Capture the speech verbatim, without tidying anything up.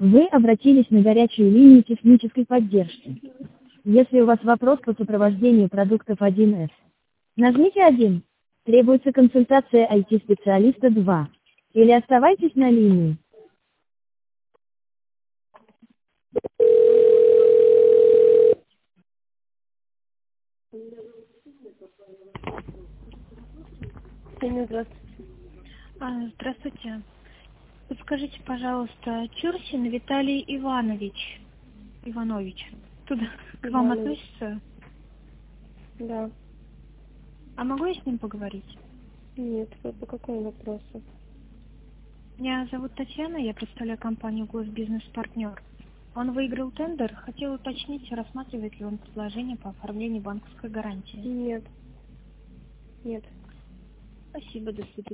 Вы обратились на горячую линию технической поддержки. Если у вас вопрос по сопровождению продуктов один эс, нажмите один. Требуется консультация ай ти-специалиста два. Или оставайтесь на линии. Алина, здравствуйте. А, Здравствуйте. Подскажите, пожалуйста, Чурсин Виталий Иванович, Иванович, туда к вам Иванович. относится? Да. А могу я с ним поговорить? Нет, вы по какому вопросу? Меня зовут Татьяна, я представляю компанию Госбизнес-партнер. Он выиграл тендер, хотел уточнить, рассматривает ли он предложение по оформлению банковской гарантии. Нет. Нет. Спасибо, до свидания.